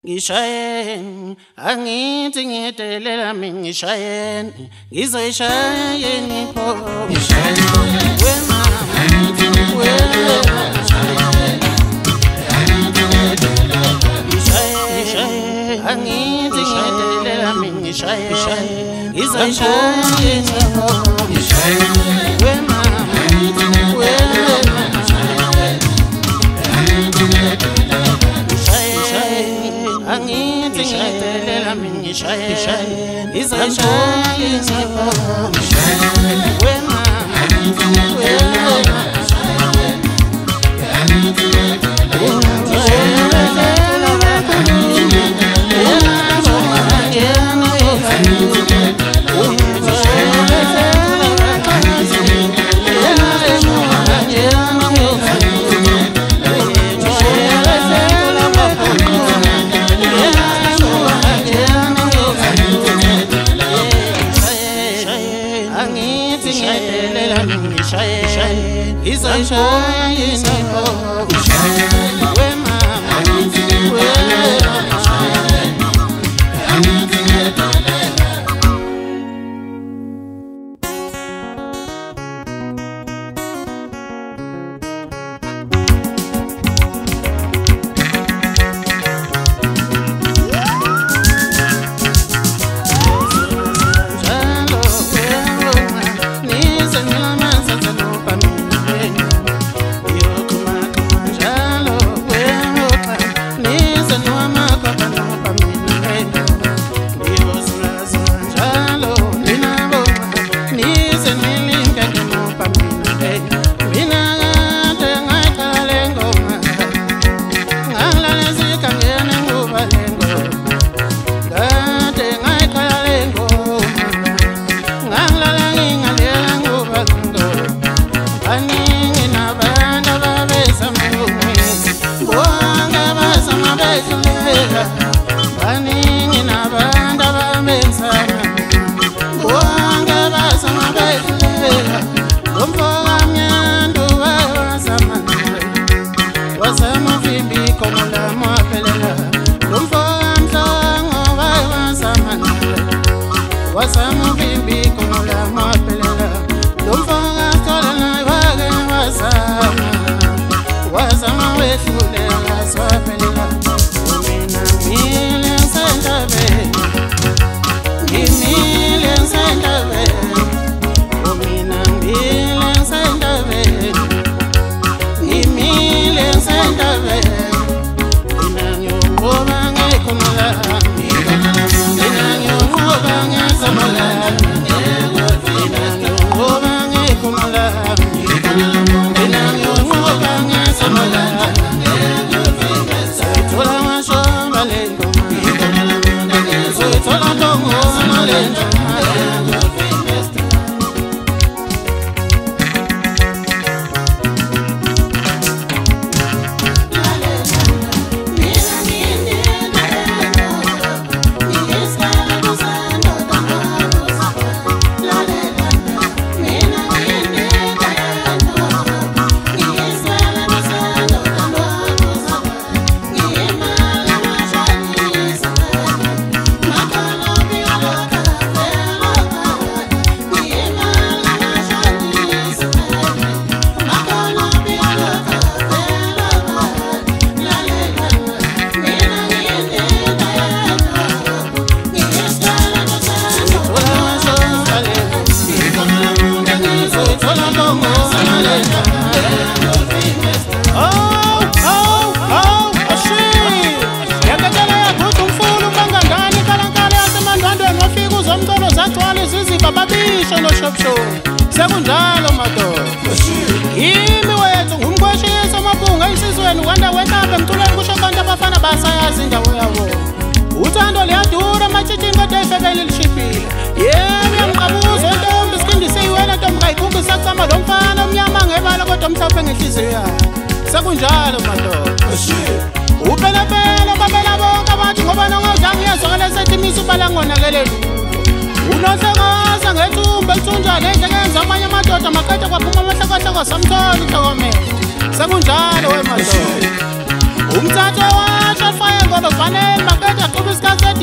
ngishayeni angithi ngidelela mina ngishayeni ngizoyishayeni pho ngishayeni wena angithi ngidelela mina ngishayeni ngizoyishayeni pho ngishayeni wena angithi ngidelela angithi ngidelela mina ngishayeni izoyishayeni pho ngishayeni wena angithi ngidelela angithi sekunjalo madoda yimi wethu ngumqwashisi amabhunga isizweni kwanda wetapha emculweni kusho konke abafana basayazi indawo yabo uthando liyadura amatshitshini kodwa ifebele lishibhile yemi yamqabuzo intombi isikindise iwena ntombi kayikhukhi sakusama lo mfana omnyama ngebala kodwa mhlawumbe ngenhliziyo yayo sekunjalo madoda upelepele babela bonke abantu ngoba nongazange uyazwakala sethi imisa ubala ngonakele unohlekaza ngethumba elithunjana endlekenza amanye amadoda maqeda kwaphuma amahlakahlaka samthola uhlomela sekunjalo wemadoda umthatho washo faye ngolo fanele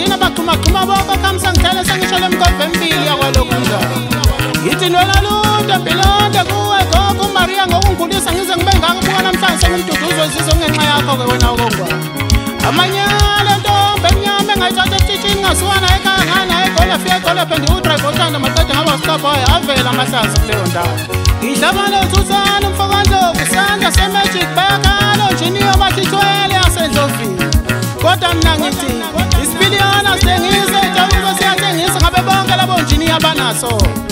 thina baqhumaqhuma boko khamsangithele sengisho lemkhovu empili yakwalokunda yithi ntwana lude mpilonde kuwe gogo uMaria ngokungikhulisa ngize ngibe ngako buka namhlanje sengimduduzo zizwe ngenxa yakho-ke wena okongwane amanyala ntombi emnyama engayithatha ebutshitshini ngasuwana ekhaya nganaye egole fika egole phe ndiwudrive othanda maqede ngaba stopboy avela amahlazi kuleyo ndawo idlabalo thuthana umfokandlovu isandla se-magic bayakalo njiniyo bathithwele yasendlovini kodwa mna ngithi isipiliyona sithengise jabuzo siyathengisa ngabe bonke labo njiniya banaso